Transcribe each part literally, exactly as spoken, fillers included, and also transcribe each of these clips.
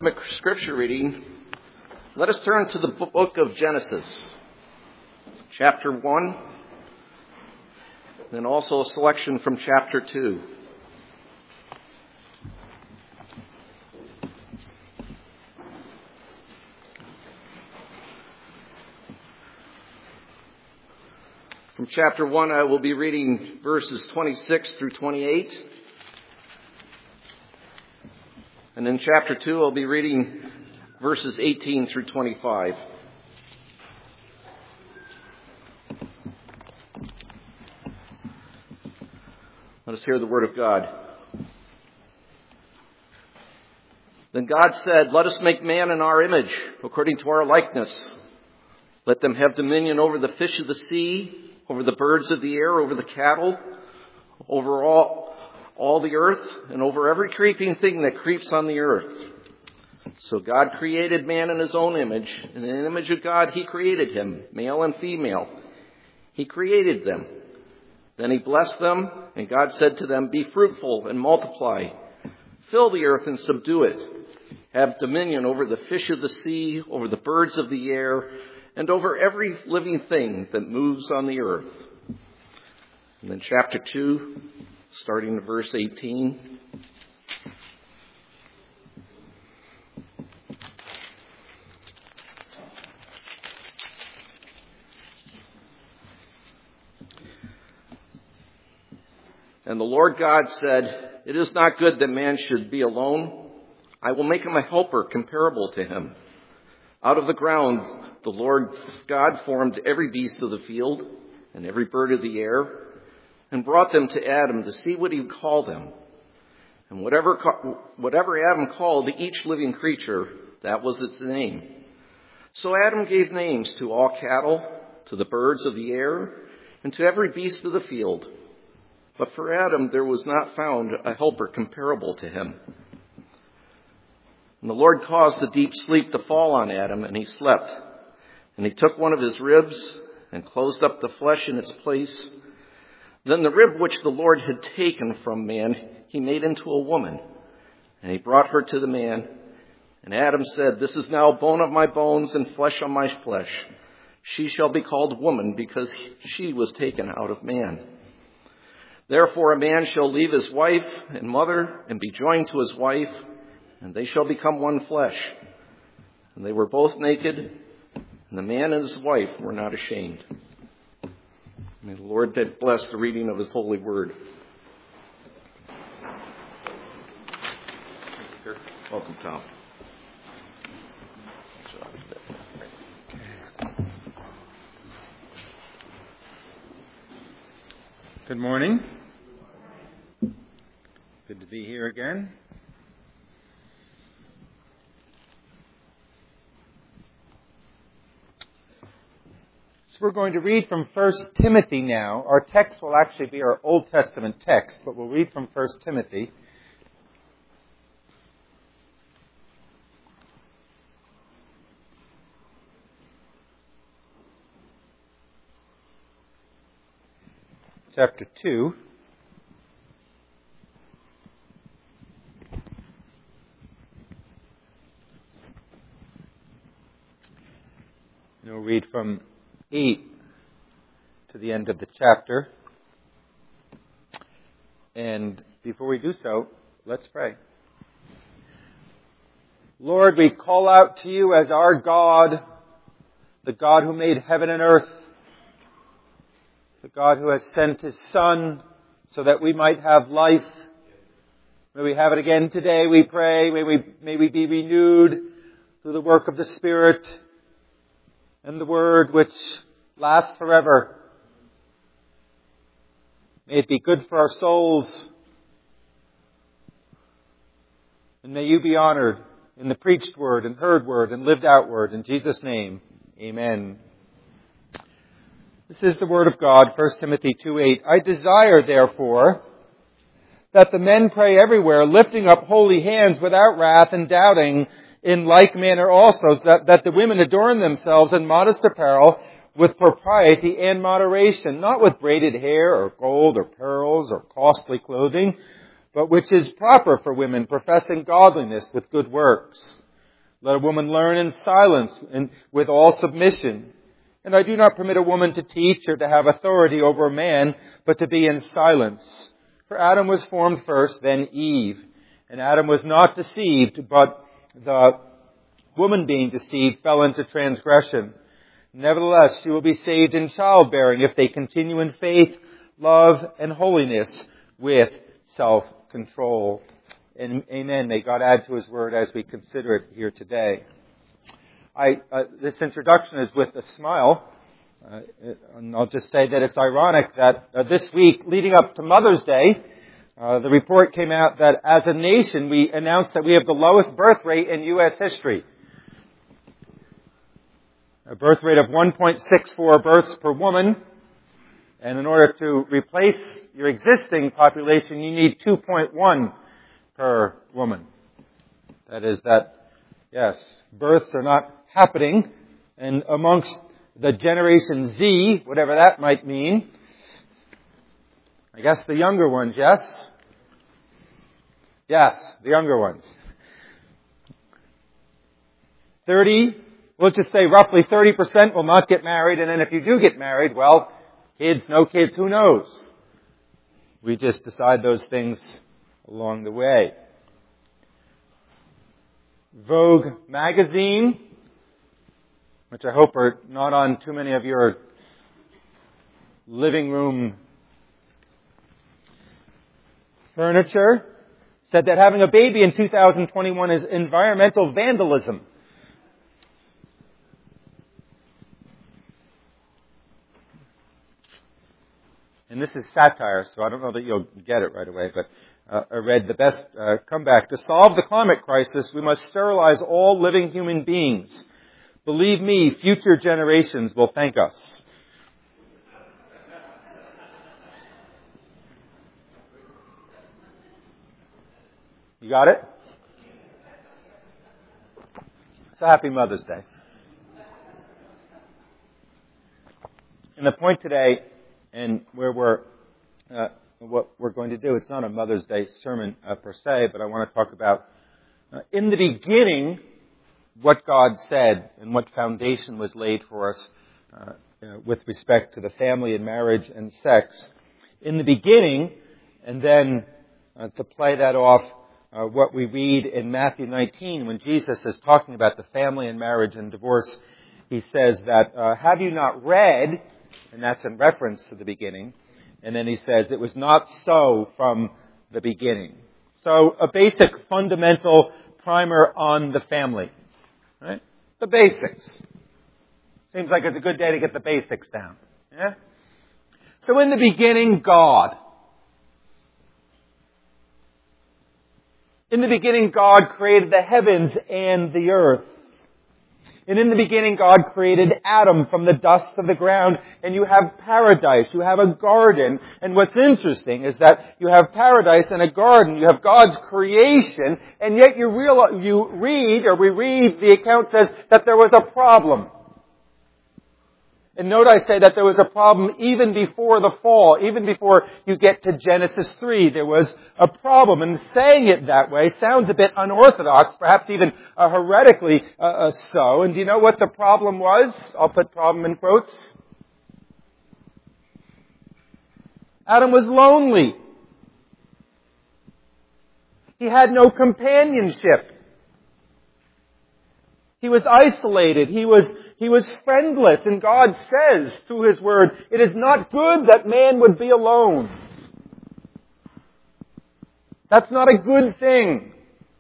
scripture reading, let us turn to the book of Genesis, chapter one, and also a selection from chapter two. From chapter one, I will be reading verses twenty-six through twenty-eight. And in chapter two, I'll be reading verses eighteen through twenty-five. Let us hear the word of God. Then God said, "Let us make man in our image, according to our likeness. Let them have dominion over the fish of the sea, over the birds of the air, over the cattle, over all, all the earth, and over every creeping thing that creeps on the earth." So God created man in his own image. In the image of God, he created him, male and female. He created them. Then he blessed them, and God said to them, "Be fruitful and multiply. Fill the earth and subdue it. Have dominion over the fish of the sea, over the birds of the air, and over every living thing that moves on the earth." And then chapter two, starting at verse eighteen. And the Lord God said, "It is not good that man should be alone. I will make him a helper comparable to him." Out of the ground, the Lord God formed every beast of the field and every bird of the air and brought them to Adam to see what he would call them. And whatever, whatever Adam called each living creature, that was its name. So Adam gave names to all cattle, to the birds of the air, and to every beast of the field. But for Adam there was not found a helper comparable to him. And the Lord caused a deep sleep to fall on Adam, and he slept. And he took one of his ribs and closed up the flesh in its place. Then the rib which the Lord had taken from man, he made into a woman. And he brought her to the man. And Adam said, "This is now bone of my bones and flesh of my flesh. She shall be called woman, because she was taken out of man. Therefore a man shall leave his wife and mother and be joined to his wife, and they shall become one flesh." And they were both naked, and the man and his wife were not ashamed. May the Lord bless the reading of his holy word. Welcome, Tom. Good morning. Good to be here again. So we're going to read from First Timothy now. Our text will actually be our Old Testament text, but we'll read from First Timothy. Chapter two. And we'll read from eight to the end of the chapter. And before we do so, let's pray. Lord, we call out to you as our God, the God who made heaven and earth, the God who has sent his Son so that we might have life. May we have it again today, we pray. May we, may we be renewed through the work of the Spirit and the Word which lasts forever. May it be good for our souls. And may you be honored in the preached word and heard word and lived out word. In Jesus' name, amen. This is the word of God, First Timothy two eight. "I desire, therefore, that the men pray everywhere, lifting up holy hands without wrath and doubting. In like manner also, that, that the women adorn themselves in modest apparel, with propriety and moderation, not with braided hair or gold or pearls or costly clothing, but which is proper for women, professing godliness with good works. Let a woman learn in silence and with all submission. And I do not permit a woman to teach or to have authority over a man, but to be in silence. For Adam was formed first, then Eve. And Adam was not deceived, but the woman being deceived fell into transgression. Nevertheless, she will be saved in childbearing if they continue in faith, love, and holiness with self-control. And amen. May God add to His word as we consider it here today. I, uh, this introduction is with a smile. Uh, and I'll just say that it's ironic that uh, this week, leading up to Mother's Day, uh, the report came out that as a nation, we announced that we have the lowest birth rate in U S history. A birth rate of one point six four births per woman. And in order to replace your existing population, you need two point one per woman. That is that, yes, births are not happening. And amongst the Generation Z, whatever that might mean, I guess the younger ones, yes? Yes, the younger ones. thirty, we'll just say roughly thirty percent will not get married. And then if you do get married, well, kids, no kids, who knows? We just decide those things along the way. Vogue magazine, which I hope are not on too many of your living room furniture, said that having a baby in two thousand twenty-one is environmental vandalism. And this is satire, so I don't know that you'll get it right away, but uh, I read the best uh, comeback. To solve the climate crisis, we must sterilize all living human beings. Believe me, future generations will thank us. You got it? So happy Mother's Day. And the point today, and where we're, uh, what we're going to do, it's not a Mother's Day sermon uh, per se, but I want to talk about, uh, in the beginning, what God said and what foundation was laid for us uh, you know, with respect to the family and marriage and sex. In the beginning, and then uh, to play that off, uh, what we read in Matthew nineteen, when Jesus is talking about the family and marriage and divorce, he says that, uh, have you not read, and that's in reference to the beginning, and then he says, it was not so from the beginning. So a basic fundamental primer on the family. Right? The basics. Seems like it's a good day to get the basics down. Yeah? So in the beginning, God. In the beginning, God created the heavens and the earth. And in the beginning, God created Adam from the dust of the ground. And you have paradise. You have a garden. And what's interesting is that you have paradise and a garden. You have God's creation. And yet you realize, you read, or we read, the account says that there was a problem. And note I say that there was a problem even before the fall. Even before you get to Genesis three, there was a problem. And saying it that way sounds a bit unorthodox, perhaps even uh, heretically uh, so. And do you know what the problem was? I'll put problem in quotes. Adam was lonely. He had no companionship. He was isolated. He was He was friendless, and God says through His Word, it is not good that man would be alone. That's not a good thing.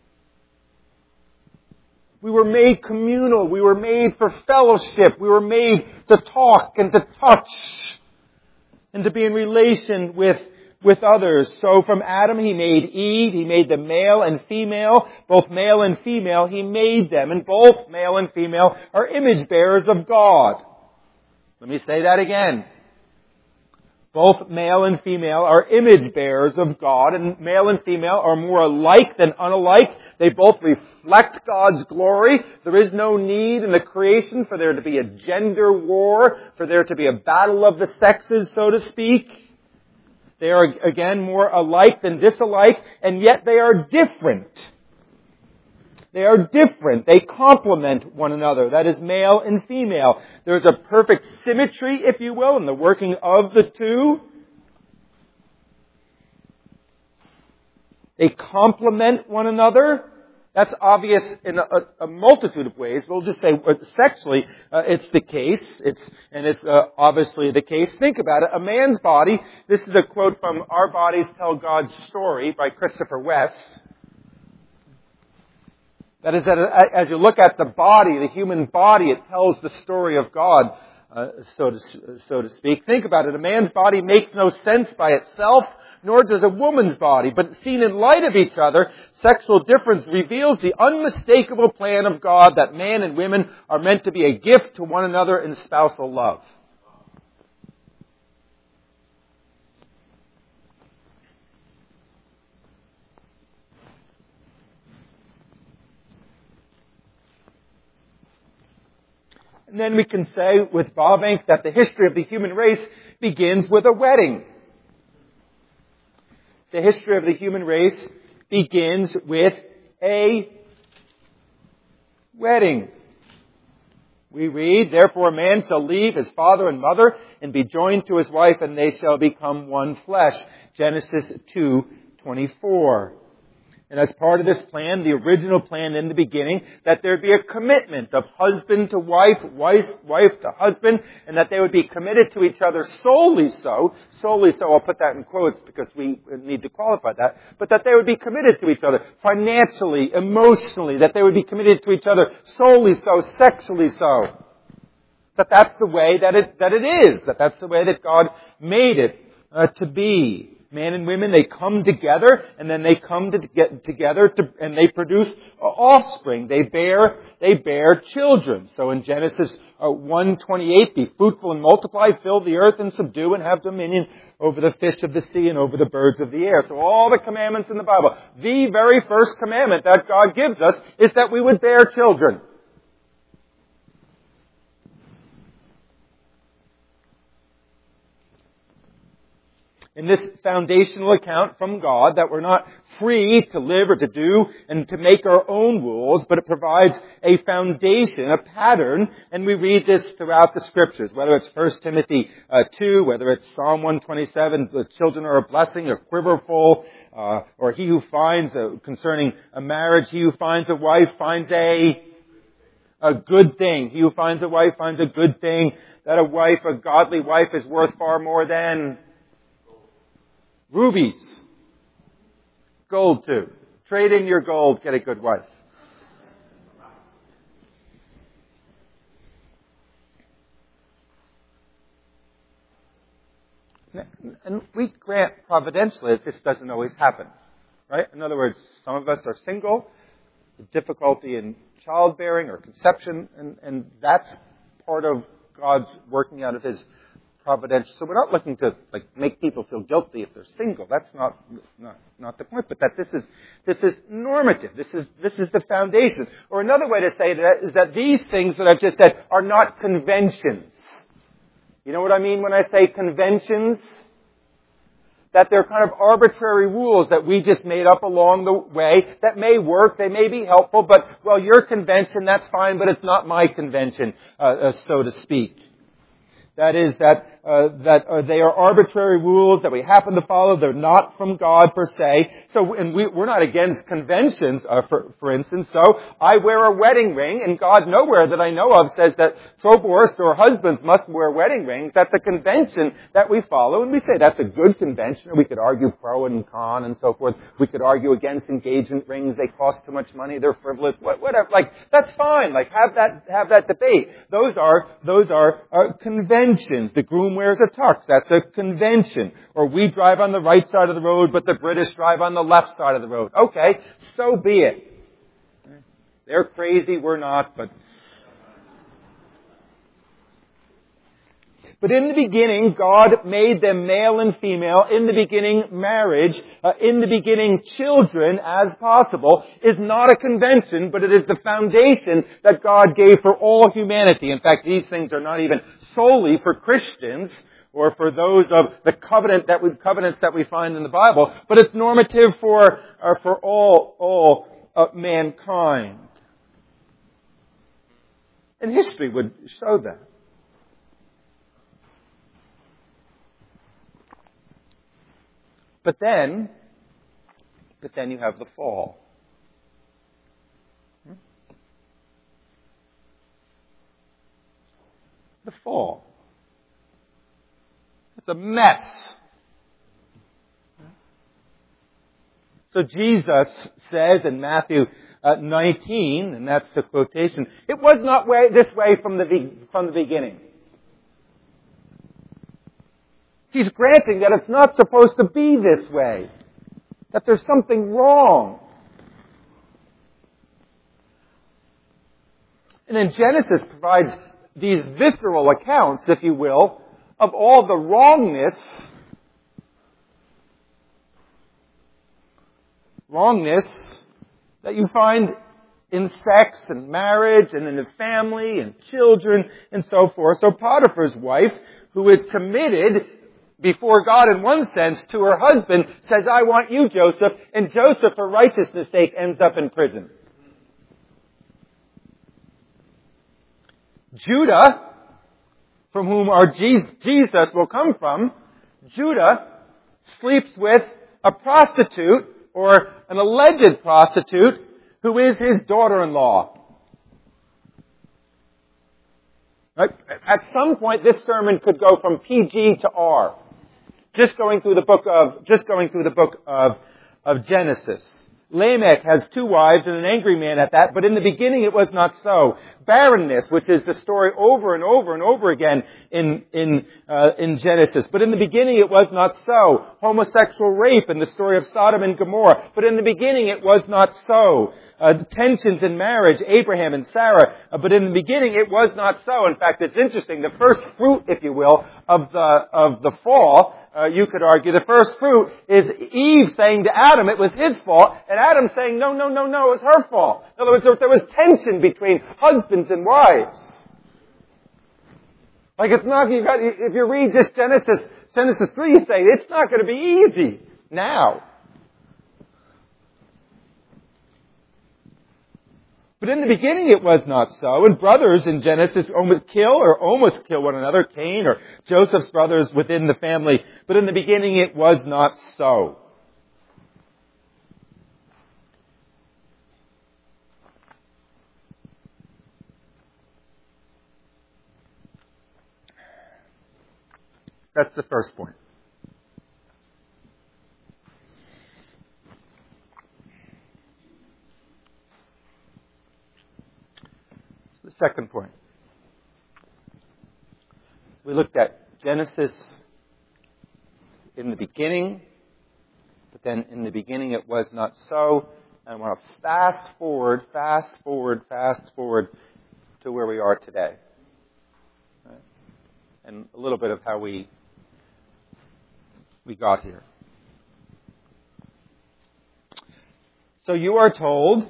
We were made communal. We were made for fellowship. We were made to talk and to touch and to be in relation with with others. So from Adam He made Eve, He made the male and female, both male and female, He made them, and both male and female are image bearers of God. Let me say that again. Both male and female are image bearers of God, and male and female are more alike than unalike. They both reflect God's glory. There is no need in the creation for there to be a gender war, for there to be a battle of the sexes, so to speak. They are, again, more alike than disalike, and yet they are different. They are different. They complement one another. That is male and female. There's a perfect symmetry, if you will, in the working of the two. They complement one another. That's obvious in a, a multitude of ways. We'll just say uh, sexually, uh, it's the case. It's and it's uh, obviously the case. Think about it. A man's body. This is a quote from Our Bodies Tell God's Story by Christopher West. That is that as you look at the body, the human body, it tells the story of God, uh, so to so to speak. Think about it. A man's body makes no sense by itself, nor does a woman's body. But seen in light of each other, sexual difference reveals the unmistakable plan of God that man and women are meant to be a gift to one another in spousal love. And then we can say with Bobank that the history of the human race begins with a wedding. The history of the human race begins with a wedding. We read, therefore a man shall leave his father and mother and be joined to his wife, and they shall become one flesh. Genesis two twenty-four. And as part of this plan, the original plan in the beginning, that there be a commitment of husband to wife, wife, wife to husband, and that they would be committed to each other solely so, solely so, I'll put that in quotes because we need to qualify that, but that they would be committed to each other financially, emotionally, that they would be committed to each other solely so, sexually so. That that's the way that it, that it is, that that's the way that God made it uh, to be. Man and women, they come together, and then they come to get together, to, and they produce offspring. They bear, they bear children. So in Genesis uh, one twenty-eight, be fruitful and multiply, fill the earth and subdue, and have dominion over the fish of the sea and over the birds of the air. So all the commandments in the Bible, the very first commandment that God gives us is that we would bear children. In this foundational account from God, that we're not free to live or to do and to make our own rules, but it provides a foundation, a pattern, and we read this throughout the Scriptures, whether it's First Timothy uh, two, whether it's Psalm one twenty-seven, the children are a blessing, a quiverful, uh, or he who finds, a, concerning a marriage, he who finds a wife finds a, a good thing. He who finds a wife finds a good thing. That a wife, a godly wife, is worth far more than rubies. Gold too. Trade in your gold, get a good wife. And we grant providentially that this doesn't always happen. Right? In other words, some of us are single, with difficulty in childbearing or conception, and, and that's part of God's working out of His providential. So we're not looking to like make people feel guilty if they're single. That's not not not the point. But that this is this is normative. This is this is the foundation. Or another way to say that is that these things that I've just said are not conventions. You know what I mean when I say conventions? That they're kind of arbitrary rules that we just made up along the way that may work, they may be helpful, but well, your convention, that's fine, but it's not my convention, uh, uh, so to speak. That is, that uh, that uh, they are arbitrary rules that we happen to follow. They're not from God per se. So, and we, we're not against conventions, uh, for, for instance. So, I wear a wedding ring, and God nowhere that I know of says that trophorists or husbands must wear wedding rings. That's a convention that we follow, and we say that's a good convention. We could argue pro and con and so forth. We could argue against engagement rings. They cost too much money. They're frivolous. Whatever. Like, that's fine. Like, have that have that debate. Those are those are uh, conventions. The groom wears a tux. That's a convention. Or we drive on the right side of the road, but the British drive on the left side of the road. Okay, so be it. They're crazy, we're not, but... But in the beginning, God made them male and female. In the beginning, marriage. Uh, in the beginning, children, as possible, is not a convention, but it is the foundation that God gave for all humanity. In fact, these things are not even solely for Christians or for those of the covenant that we, covenants that we find in the Bible, but it's normative for uh, for all all of mankind. And history would show that. But then, but then you have the fall. The fall. It's a mess. So Jesus says in Matthew uh, nineteen, and that's the quotation, it was not way, this way from the, from the beginning. He's granting that it's not supposed to be this way. That there's something wrong. And then Genesis provides these visceral accounts, if you will, of all the wrongness, wrongness that you find in sex and marriage and in the family and children and so forth. So Potiphar's wife, who is committed before God in one sense to her husband, says, I want you, Joseph, and Joseph, for righteousness' sake, ends up in prison. Judah, from whom our Jesus will come from, Judah sleeps with a prostitute, or an alleged prostitute, who is his daughter-in-law. Right? At some point, this sermon could go from P G to R. Just going through the book of, just going through the book of, of Genesis. Lamech has two wives and an angry man at that, but in the beginning it was not so. Barrenness, which is the story over and over and over again in in uh, in Genesis, but in the beginning it was not so. Homosexual rape in the story of Sodom and Gomorrah, but in the beginning it was not so. Uh, tensions in marriage, Abraham and Sarah, uh, but in the beginning it was not so. In fact, it's interesting. The first fruit, if you will, of the of the fall, uh, you could argue, the first fruit is Eve saying to Adam it was his fault, and Adam saying, no, no, no, no, it was her fault. In other words, there, there was tension between husbands and wives. Like it's not, you got, if you read just Genesis, Genesis three, you say, it's not going to be easy now. But in the beginning it was not so, and brothers in Genesis almost kill or almost kill one another, Cain or Joseph's brothers within the family. But in the beginning it was not so. That's the first point. The second point. We looked at Genesis in the beginning, but then in the beginning it was not so. And I want to fast forward, fast forward, fast forward to where we are today. Right? And a little bit of how we we got here. So you are told,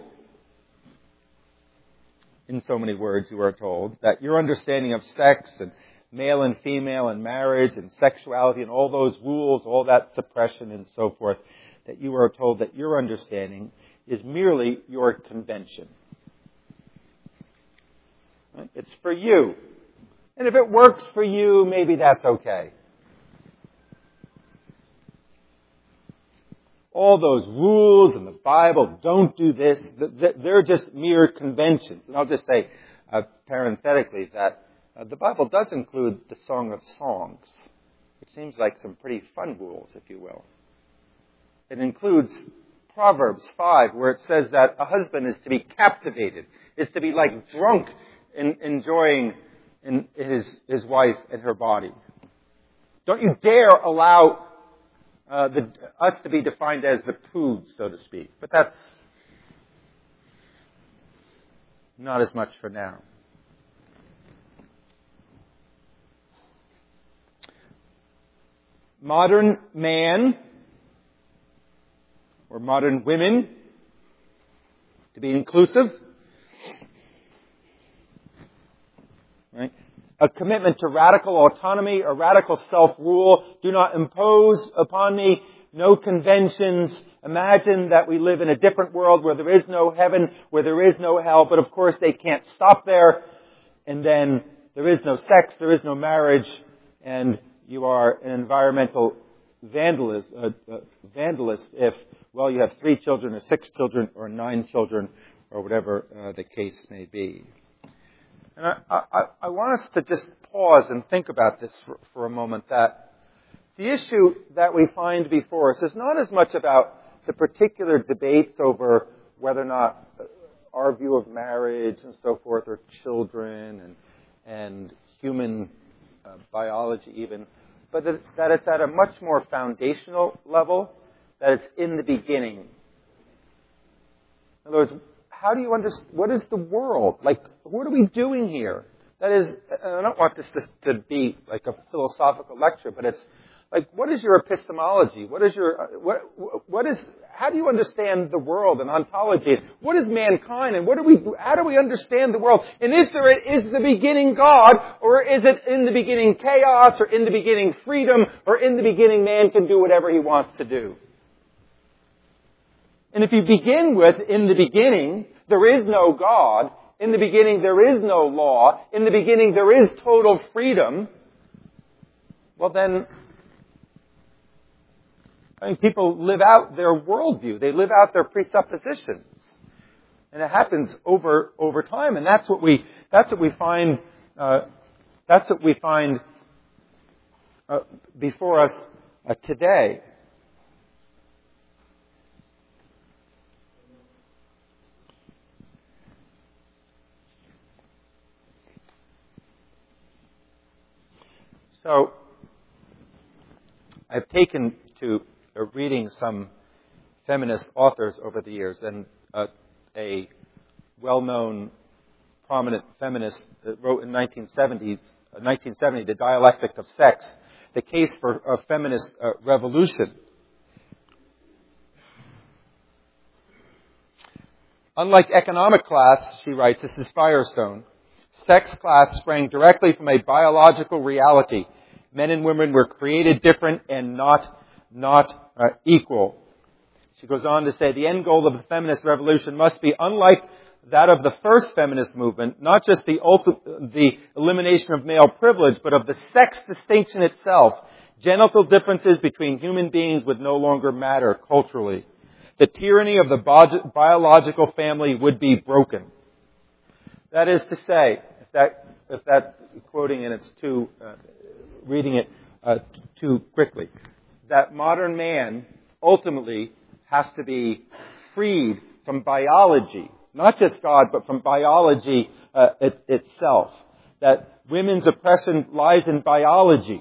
in so many words you are told, that your understanding of sex and male and female and marriage and sexuality and all those rules, all that suppression and so forth, that you are told that your understanding is merely your convention. Right? It's for you. And if it works for you, maybe that's okay. All those rules in the Bible, don't do this, they're just mere conventions. And I'll just say uh, parenthetically that uh, the Bible does include the Song of Songs, which seems like some pretty fun rules, if you will. It includes Proverbs five, where it says that a husband is to be captivated, is to be like drunk in enjoying in his, his wife and her body. Don't you dare allow Uh, the, us to be defined as the prudes, so to speak. But that's not as much for now. Modern man, or modern women, to be inclusive, right? A commitment to radical autonomy or radical self-rule. Do not impose upon me. No conventions. imagine that we live in a different world where there is no heaven, where there is no hell, but of course they can't stop there. And then there is no sex, there is no marriage, and you are an environmental vandalist, uh, uh, vandalist if, well, you have three children or six children or nine children or whatever uh, the case may be. And I, I, I want us to just pause and think about this for, for a moment, that the issue that we find before us is not as much about the particular debates over whether or not our view of marriage and so forth, or children and, and human uh, biology even, but that, that it's at a much more foundational level, that it's in the beginning. In other words, how do you understand, what is the world? Like, what are we doing here? That is, I don't want this to, to be like a philosophical lecture, but it's like, what is your epistemology? What is your, what, what is, how do you understand the world and ontology? What is mankind, and what do we, how do we understand the world? And is there, is the beginning God, or is it in the beginning chaos, or in the beginning freedom, or in the beginning man can do whatever he wants to do? And if you begin with, in the beginning, there is no God, in the beginning there is no law, in the beginning there is total freedom, well then, I mean, people live out their worldview. They live out their presuppositions. And it happens over, over time. And that's what we, that's what we find, uh, that's what we find uh, before us uh, today. So, I've taken to uh, reading some feminist authors over the years, and uh, a well-known, prominent feminist that wrote in nineteen seventy, uh, nineteen seventy, The Dialectic of Sex, the case for a feminist uh, revolution. Unlike economic class, she writes, this is Firestone, sex class sprang directly from a biological reality. Men and women were created different and not, not uh, equal. She goes on to say, the end goal of the feminist revolution must be unlike that of the first feminist movement, not just the, ulti- the elimination of male privilege, but of the sex distinction itself. Genital differences between human beings would no longer matter culturally. The tyranny of the bi- biological family would be broken. That is to say, if that, if that quoting and it's too, uh, reading it uh, too quickly, that modern man ultimately has to be freed from biology, not just God, but from biology uh, it, itself. That women's oppression lies in biology.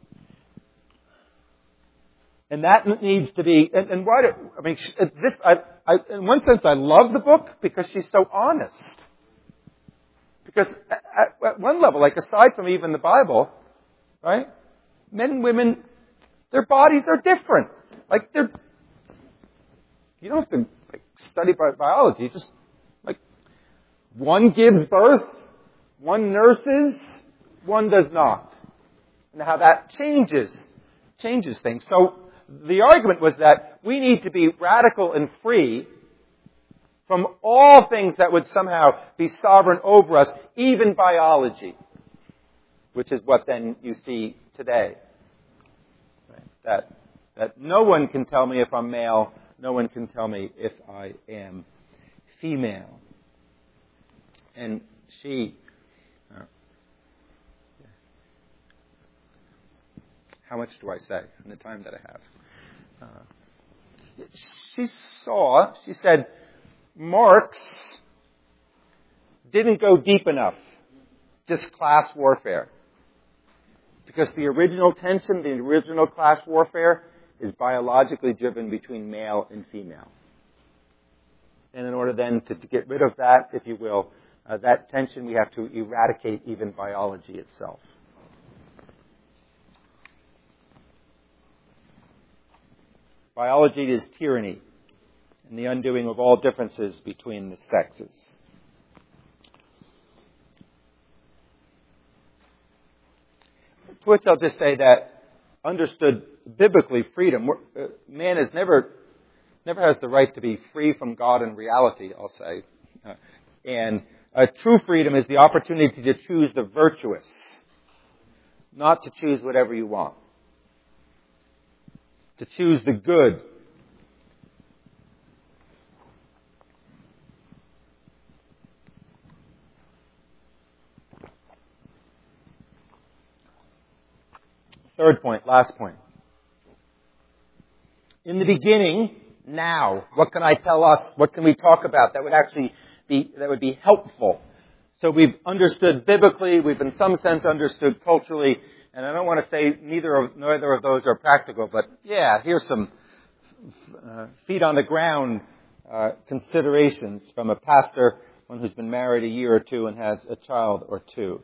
And that needs to be, and, and why do, I mean, this, I, I, in one sense I love the book because she's so honest. Because at, at one level, like aside from even the Bible, right, men and women, their bodies are different. Like they're, you don't have to like, study biology, just like one gives birth, one nurses, one does not. And how that changes, changes things. So the argument was that we need to be radical and free from all things that would somehow be sovereign over us, even biology, which is what then you see today. Right? That, that no one can tell me if I'm male, no one can tell me if I am female. And she, uh, how much do I say in the time that I have? Uh, she saw, she said, Marx didn't go deep enough, just class warfare. Because the original tension, the original class warfare, is biologically driven between male and female. And in order then to, to get rid of that, if you will, uh, that tension, we have to eradicate even biology itself. Biology is tyranny and the undoing of all differences between the sexes. To which I'll just say that, understood biblically, freedom, man has never never has the right to be free from God in reality, I'll say. Uh, and uh, true freedom is the opportunity to choose the virtuous, not to choose whatever you want. To choose the good. Third point, last point. In the beginning, now, what can I tell us? What can we talk about that would actually be, that would be helpful? So we've understood biblically, we've in some sense understood culturally, and I don't want to say neither of, neither of those are practical, but yeah, here's some uh, feet on the ground uh, considerations from a pastor, one who's been married a year or two and has a child or two.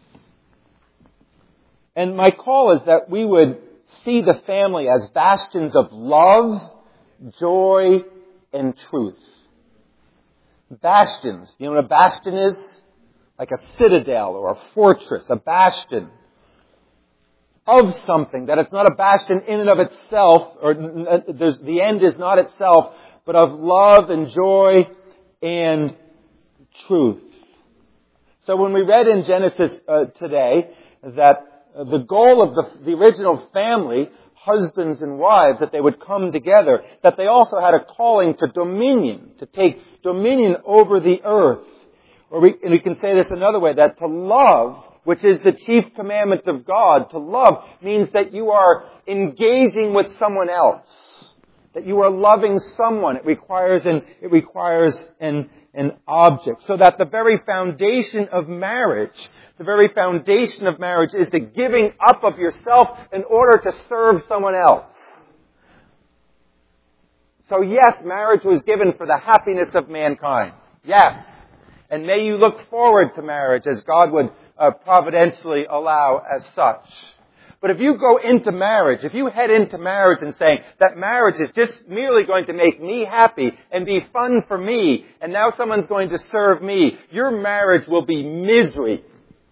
And my call is that we would see the family as bastions of love, joy, and truth. Bastions. You know what a bastion is? Like a citadel or a fortress, a bastion of something. That it's not a bastion in and of itself, or there's, the end is not itself, but of love and joy and truth. So when we read in Genesis uh, today that the goal of the, the original family, husbands and wives, that they would come together, that they also had a calling to dominion, to take dominion over the earth. Or we, and we can say this another way, that to love, which is the chief commandment of God, to love means that you are engaging with someone else, that you are loving someone. It requires an, it requires an, an object. So that the very foundation of marriage, the very foundation of marriage is the giving up of yourself in order to serve someone else. So yes, marriage was given for the happiness of mankind. Yes. And may you look forward to marriage as God would uh, providentially allow as such. But if you go into marriage, if you head into marriage and saying that marriage is just merely going to make me happy and be fun for me, and now someone's going to serve me, your marriage will be misery.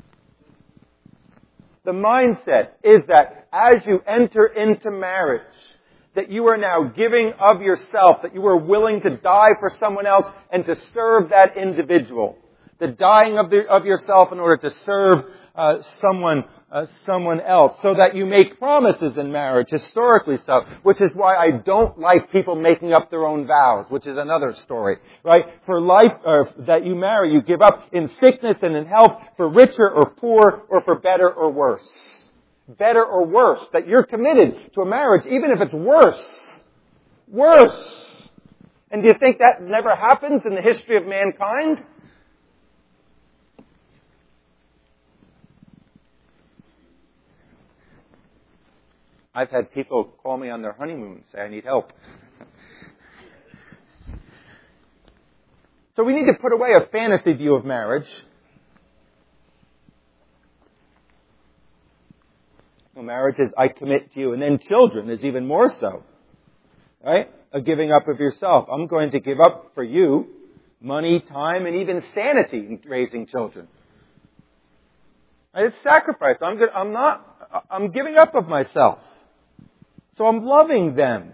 The mindset is that as you enter into marriage, that you are now giving of yourself, that you are willing to die for someone else and to serve that individual. The dying of, the, of yourself in order to serve uh, someone uh, someone else. So that you make promises in marriage, historically so, which is why I don't like people making up their own vows, which is another story, right? For life uh, that you marry, you give up in sickness and in health, for richer or poor, or for better or worse. Better or worse, that you're committed to a marriage, even if it's worse. Worse. And do you think that never happens in the history of mankind? I've had people call me on their honeymoon and say, I need help. So we need to put away a fantasy view of marriage. Well, marriage is, I commit to you. And then children is even more so. Right? A giving up of yourself. I'm going to give up for you money, time, and even sanity in raising children. It's sacrifice. I'm, good, I'm not, I'm giving up of myself. So I'm loving them.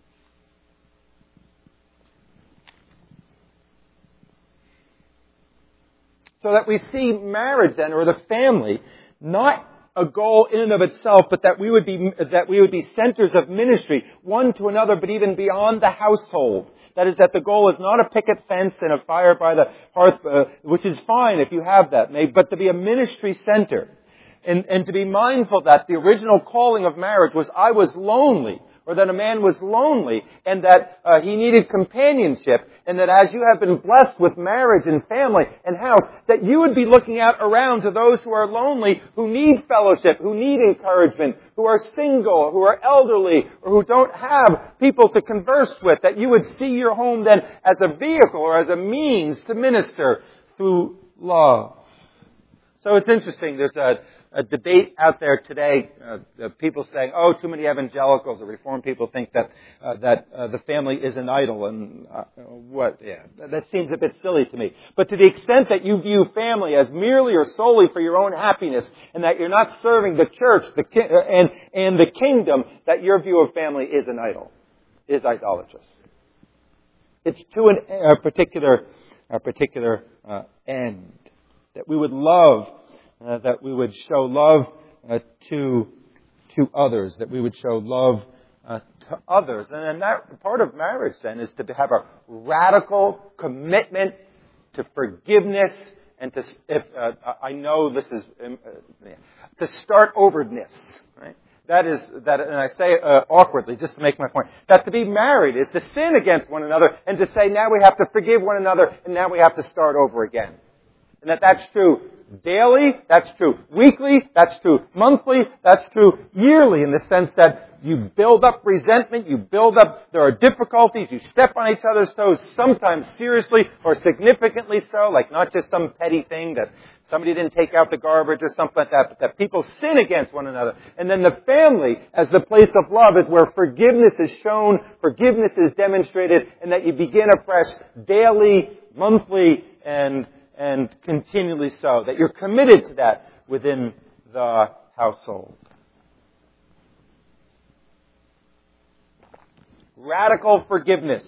So that we see marriage then, or the family, not a goal in and of itself, but that we would be, that we would be centers of ministry, one to another, but even beyond the household. That is, that the goal is not a picket fence and a fire by the hearth, uh, which is fine if you have that, but to be a ministry center. And, and to be mindful that the original calling of marriage was I was lonely, or that a man was lonely, and that uh, he needed companionship, and that as you have been blessed with marriage and family and house, that you would be looking out around to those who are lonely, who need fellowship, who need encouragement, who are single, who are elderly, or who don't have people to converse with, that you would see your home then as a vehicle or as a means to minister through love. So it's interesting, there's a A debate out there today, uh, uh, people saying, oh, too many evangelicals or Reformed people think that uh, that uh, the family is an idol, and uh, what? Yeah, that, that seems a bit silly to me. But to the extent that you view family as merely or solely for your own happiness, and that you're not serving the church the ki- and and the kingdom, that your view of family is an idol, is idolatrous. It's to an, a particular, a particular uh, end. That we would love, uh, that we would show love uh, to to others. That we would show love uh, to others. And then that part of marriage then is to have a radical commitment to forgiveness and to, if uh, I know this is, um, uh, to start overness, right? That is, that, and I say uh, awkwardly, just to make my point, that to be married is to sin against one another and to say now we have to forgive one another and now we have to start over again. And that that's true daily, that's true weekly, that's true monthly, that's true yearly in the sense that you build up resentment, you build up, there are difficulties, you step on each other's toes, sometimes seriously or significantly so, like not just some petty thing that somebody didn't take out the garbage or something like that, but that people sin against one another. And then the family, as the place of love, is where forgiveness is shown, forgiveness is demonstrated, and that you begin afresh daily, monthly, and and continually so. That you're committed to that within the household. Radical forgiveness.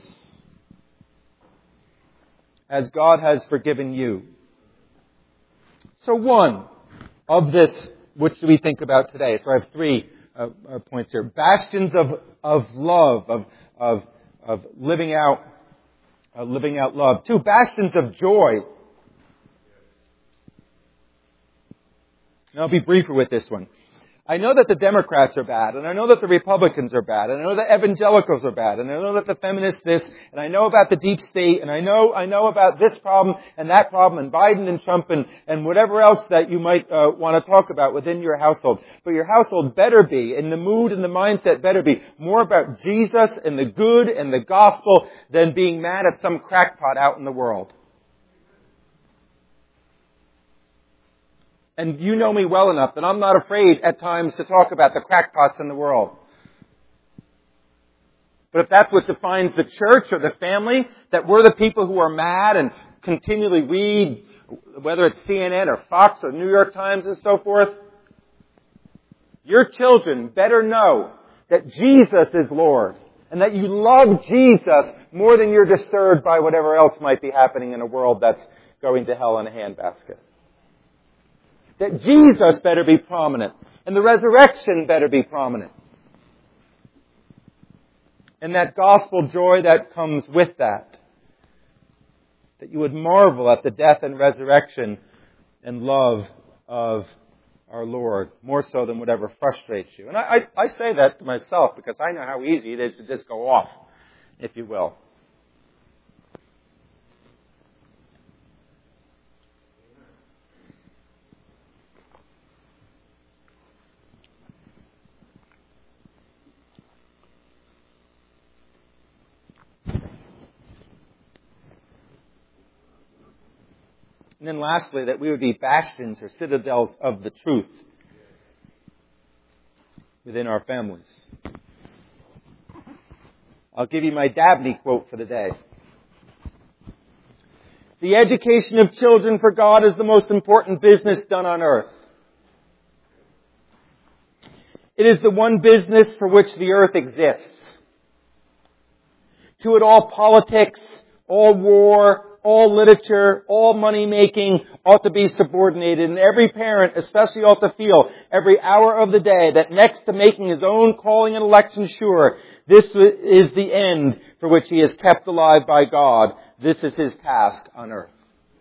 As God has forgiven you. So one of this, which do we think about today? So I have three uh, uh, points here. Bastions of, of love, of, of, of living out, uh, living out love. Two, bastions of joy. And I'll be briefer with this one. I know that the Democrats are bad, and I know that the Republicans are bad, and I know that evangelicals are bad, and I know that the feminists this, and I know about the deep state, and I know I know about this problem and that problem, and Biden and Trump, and, and whatever else that you might uh, want to talk about within your household. But your household better be, and the mood and the mindset better be, more about Jesus and the good and the gospel than being mad at some crackpot out in the world. And you know me well enough that I'm not afraid at times to talk about the crackpots in the world. But if that's what defines the church or the family, that we're the people who are mad and continually read, whether it's C N N or Fox or New York Times and so forth, your children better know that Jesus is Lord and that you love Jesus more than you're disturbed by whatever else might be happening in a world that's going to hell in a handbasket. That Jesus better be prominent. And the resurrection better be prominent. And that gospel joy that comes with that. That you would marvel at the death and resurrection and love of our Lord. More so than whatever frustrates you. And I, I, I say that to myself because I know how easy it is to just go off, if you will. And then lastly, that we would be bastions or citadels of the truth within our families. I'll give you my Dabney quote for the day. The education of children for God is the most important business done on earth. It is the one business for which the earth exists. To it all politics, all war, all literature, all money-making ought to be subordinated. And every parent especially ought to feel every hour of the day that next to making his own calling and election sure, this is the end for which he is kept alive by God. This is his task on earth.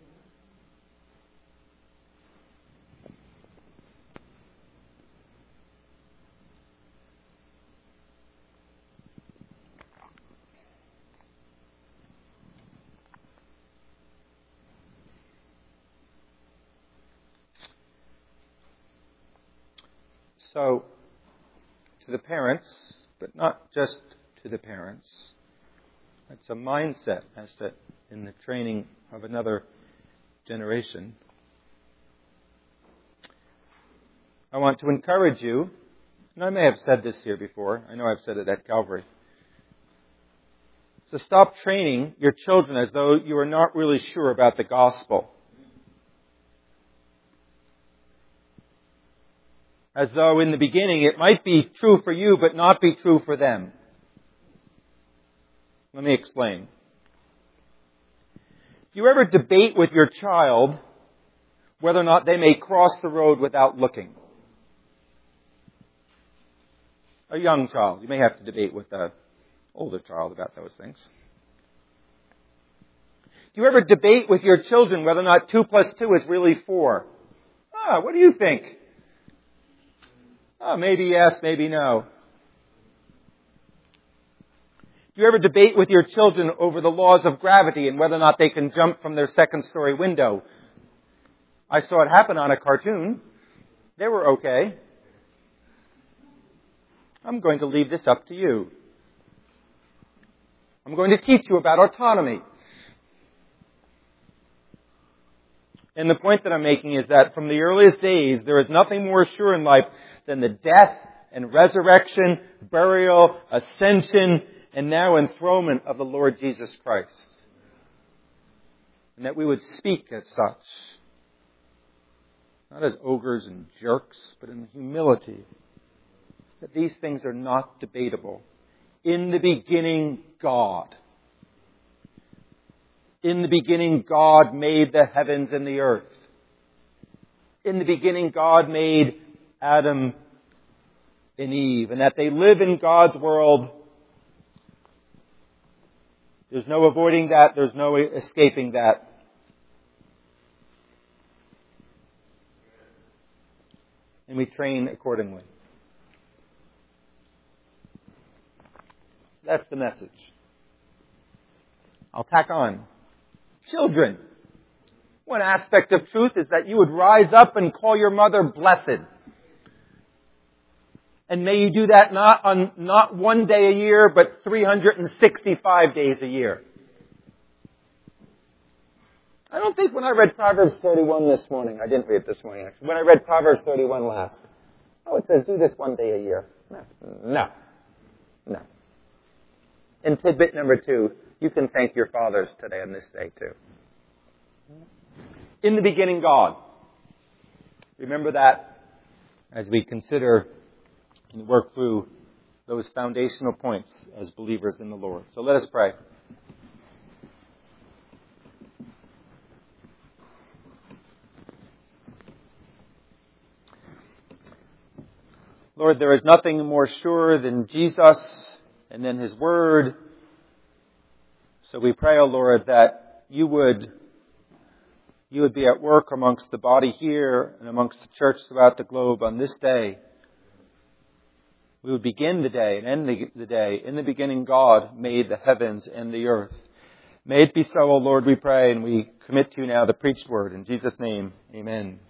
So, to the parents, but not just to the parents, it's a mindset as to in the training of another generation. I want to encourage you, and I may have said this here before, I know I've said it at Calvary, to stop training your children as though you are not really sure about the gospel. As though in the beginning it might be true for you, but not be true for them. Let me explain. Do you ever debate with your child whether or not they may cross the road without looking? A young child. You may have to debate with an older child about those things. Do you ever debate with your children whether or not two plus two is really four? Ah, what do you think? Oh, maybe yes, maybe no. Do you ever debate with your children over the laws of gravity and whether or not they can jump from their second story window? I saw it happen on a cartoon. They were okay. I'm going to leave this up to you. I'm going to teach you about autonomy. And the point that I'm making is that from the earliest days, there is nothing more sure in life than the death and resurrection, burial, ascension, and now enthronement of the Lord Jesus Christ. And that we would speak as such. Not as ogres and jerks, but in humility. That these things are not debatable. In the beginning, God. In the beginning, God made the heavens and the earth. In the beginning, God made Adam and Eve. And that they live in God's world. There's no avoiding that. There's no escaping that. And we train accordingly. That's the message. I'll tack on. Children. One aspect of truth is that you would rise up and call your mother blessed. And may you do that not on not one day a year, but three hundred sixty-five days a year. I don't think when I read Proverbs thirty-one this morning, I didn't read it this morning actually, when I read Proverbs thirty-one last, oh, it says do this one day a year. No. No. No. And tidbit number two, you can thank your fathers today on this day too. In the beginning, God. Remember that as we consider and work through those foundational points as believers in the Lord. So let us pray. Lord, there is nothing more sure than Jesus and then His Word. So we pray, O Lord, that you would, you would be at work amongst the body here and amongst the church throughout the globe on this day. We would begin the day and end the, the day. In the beginning, God made the heavens and the earth. May it be so, O Lord, we pray, and we commit to you now the preached word. In Jesus' name, amen.